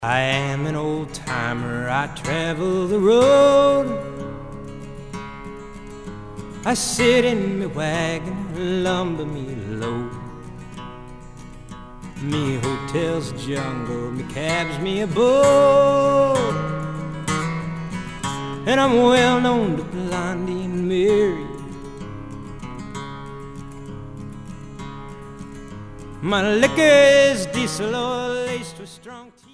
I am an old timer, I travel the road. I sit in me wagon and lumber me load. Me hotel's jungle, me cab's me abode. And I'm well known to Blondie and Mary. My liquor is diesel oil laced with strong tea.